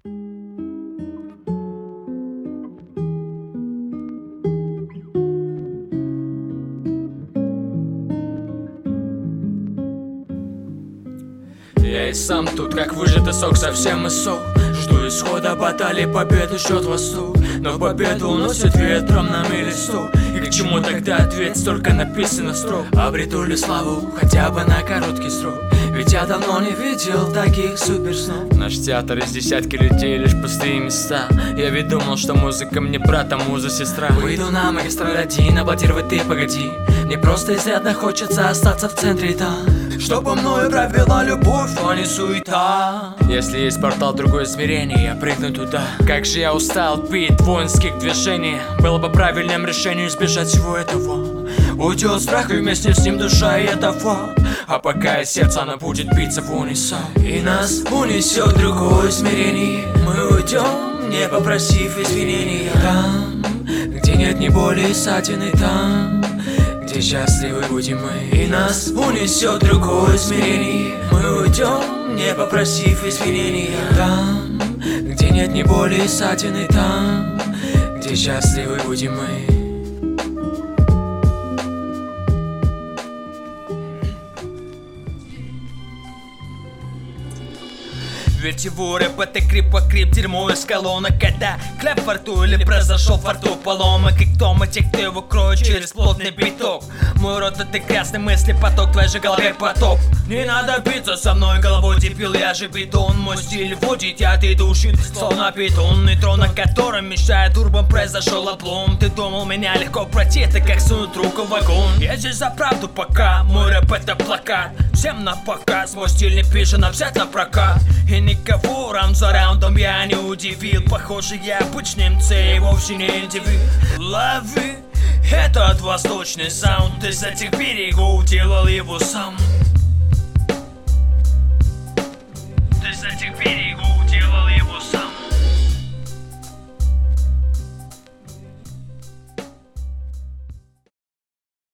Я и сам тут, как выжатый сок, совсем и сок. Жду исхода баталии, победы, счет восток. Но победу уносит ветром на мили 100. И к чему тогда ответ, столько написано строк? Обрету ли славу, хотя бы на короткий срок? Ведь я давно не видел таких суперснов. Наш театр из десятки людей, лишь пустые места. Я ведь думал, что музыка мне брат, а муза сестра. Выйду на магистраль один, аплодировать ты погоди. Мне просто изрядно хочется остаться в центре там, чтобы мною провела любовь, а не суета. Если есть портал другое измерение, я прыгну туда. Как же я устал пить воинских движений. Было бы правильным решением избежать всего этого. Уйдет страх, и вместе с ним душа, и это факт. А пока сердце, оно будет биться в унисон. И нас унесет в другое измерение. Мы уйдем, не попросив извинения. Там, где нет ни боли и ссадины, там, где счастливы будем мы. И нас унесет в другое измерение. Мы уйдем, не попросив извинения. Там, где нет ни боли и ссадины, там, где счастливы будем мы. Ведь его рэп это крип-покрип, дерьмо из колонок. Когда кляп во рту или произошел во рту поломок. И кто мы, те, кто его кроет через плотный биток. Мой рот это грязный мысли поток, в твоей же голове потоп. Не надо биться со мной головой, дебил, я же бетон. Мой стиль вводит яд и душит, словно питон. Нейтрон, на котором мечтает урбан, произошел облом. Ты думал, меня легко пройти, это как сунуть руку в вагон. Я здесь за правду пока, мой рэп это плакат. Всем на показ, мой стиль не пишет, но взять на прокат. И никого раунд за раундом я не удивил. Похоже, я обычный МЦ и вовсе не индивид. Лови этот восточный саунд, из этих берегов делал его сам.